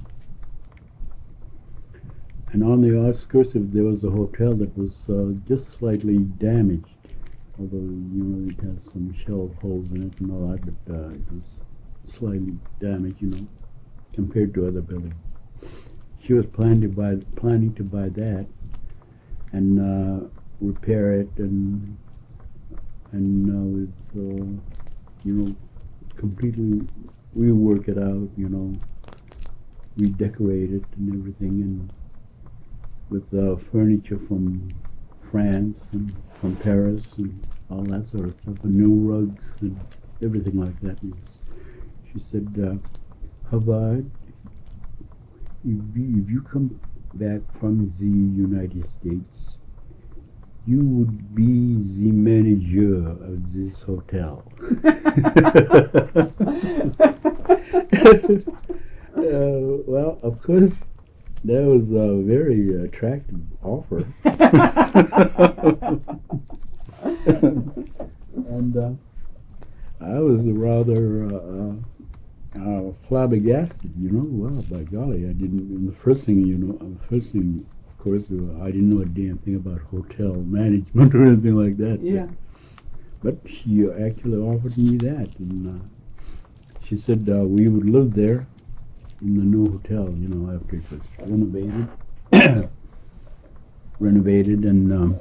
And on the outskirts of there was a hotel that was uh, just slightly damaged, although you know it has some shell holes in it and all that, but uh, it was slightly damaged, you know, compared to other buildings. She was planning to buy planning to buy that and uh, repair it and and uh, with uh, you know completely rework it out, you know, redecorate it and everything, and with uh, furniture from France and from Paris and all that sort of stuff, and new rugs and everything like that. She said, uh, Havad, if you, if you come back from the United States, you would be the manager of this hotel. uh, well, of course, that was a very attractive offer. And uh, I was rather uh, uh, flabbergasted, you know. Well, by golly, I didn't. And the first thing, you know, uh, the first thing, of course, uh, I didn't know a damn thing about hotel management or anything like that. Yeah. But, but she actually offered me that, and uh, she said uh, we would live there in the new hotel, you know, after it was renovated, renovated, and um,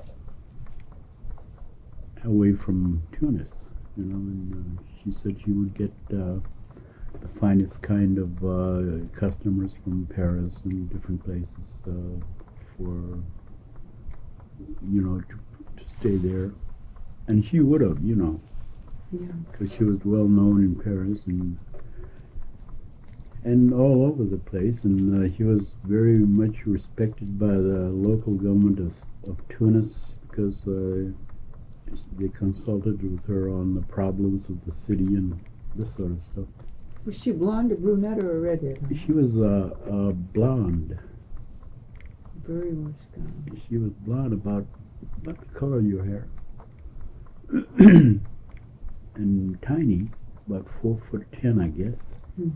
away from Tunis, you know. And uh, she said she would get uh, the finest kind of uh, customers from Paris and different places uh, for, you know, to, to stay there. And she would have, you know, Yeah. because she was well known in Paris and and all over the place. And uh, she was very much respected by the local government of, of Tunis because uh, they consulted with her on the problems of the city and this sort of stuff. Was she blonde or brunette or a redhead? She was uh, uh, blonde. Very much down. She was blonde, about about the color of your hair, and tiny, about four foot ten, I guess. Hmm.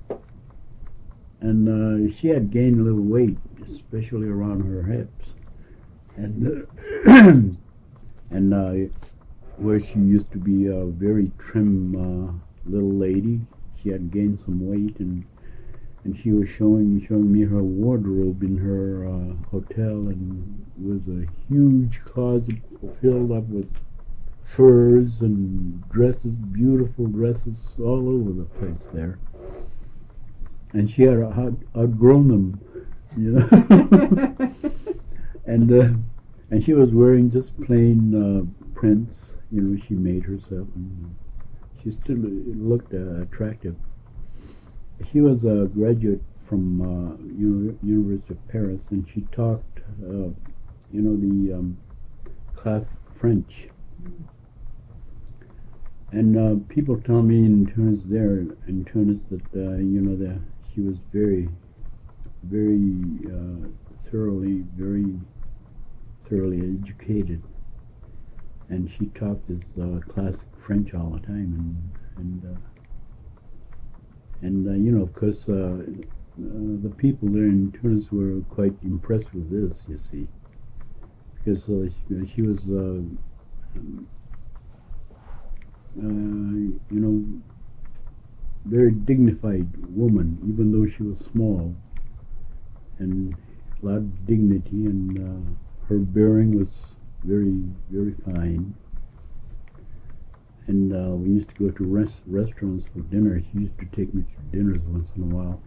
And uh, she had gained a little weight, especially around her hips, and uh, and uh, where she used to be a very trim uh, little lady, she had gained some weight, and and she was showing showing me her wardrobe in her uh, hotel, and it was a huge closet filled up with furs and dresses, beautiful dresses all over the place there. And she had out, outgrown them, you know. and uh, and she was wearing just plain uh, prints, you know. She made herself, and she still looked uh, attractive. She was a graduate from uh, Uni- University of Paris, and she talked, uh, you know, the um, classic French. And uh, people tell me in Tunis there, in Tunis, that uh, you know that she was very, very uh, thoroughly, very thoroughly educated, and she talked this uh, classic French all the time, and and uh, and uh, you know, of course, uh, uh, the people there in Tunis were quite impressed with this, you see, because uh, she, she was, uh, uh, you know, very dignified woman, even though she was small, and a lot of dignity, and uh, her bearing was very, very fine. And uh, we used to go to res- restaurants for dinner. She used to take me to dinners once in a while.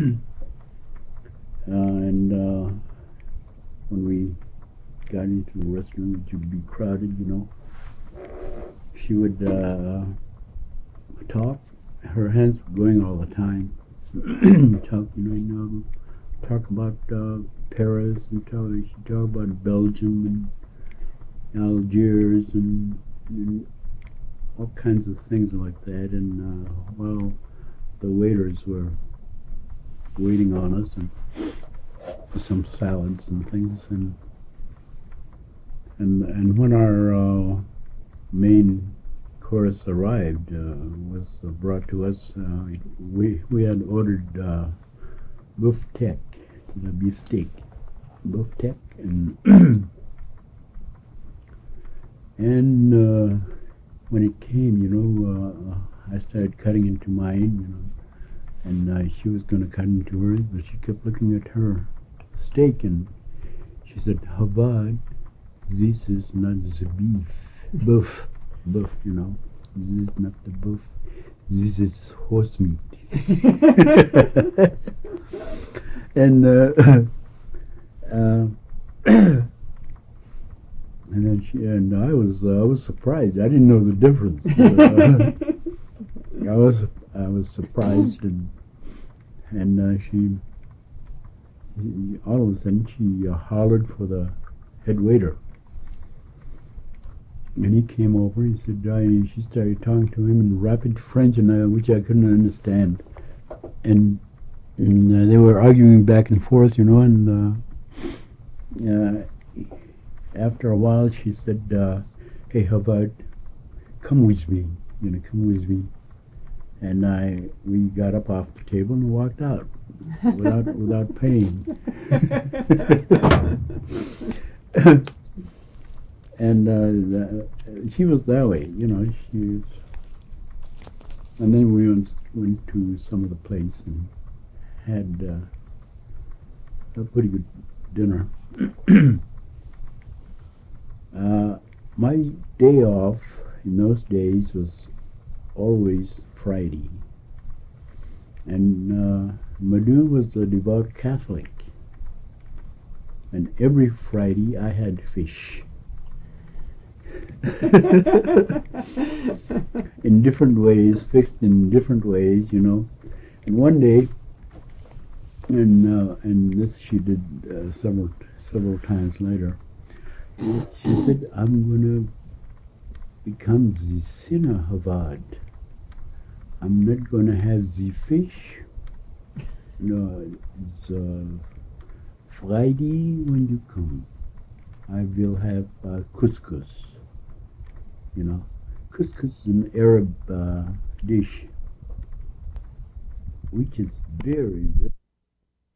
uh, and uh, when we got into the restaurant, which would be crowded, you know, she would uh, talk. Her hands were going all the time. talk, you know, you know, talk about uh, Paris, and talk, she talk about Belgium and Algiers and, and all kinds of things like that. And uh, while the waiters were waiting on us, and some salads and things, and and and when our uh, main course arrived, uh, was uh, brought to us, uh, we we had ordered uh, beefsteak, you know, beefsteak, beefsteak, and and uh, when it came, you know, uh, I started cutting into mine, you know, and uh, she was going to cut into hers, but she kept looking at her steak, and she said, Havad, this is not the beef. Beef. Beef, you know. This is not the beef. This is horse meat. and uh, uh, and then she and I was uh, I was surprised. I didn't know the difference. Uh, I was I was surprised, and and uh, she all of a sudden she uh, hollered for the head waiter, and he came over. He said, I, she started talking to him in rapid French, and I, which I couldn't understand, and, and uh, they were arguing back and forth, you know, and uh, uh, after a while she said, uh, hey, how about come with me, you know, come with me. And I, we got up off the table and walked out without without paying. and uh, the, she was that way, you know. She was, and then we went went to some of the place and had uh, a pretty good dinner. uh, my day off in those days was always Friday, and uh, Madhu was a devout Catholic, and every Friday I had fish in different ways, fixed in different ways, you know. And one day, and uh, and this she did uh, several several times later. She said, "I'm gonna become the sinner, Havad. I'm not going to have the fish. No, the Friday when you come, I will have uh, couscous. You know, couscous is an Arab uh, dish, which is very, very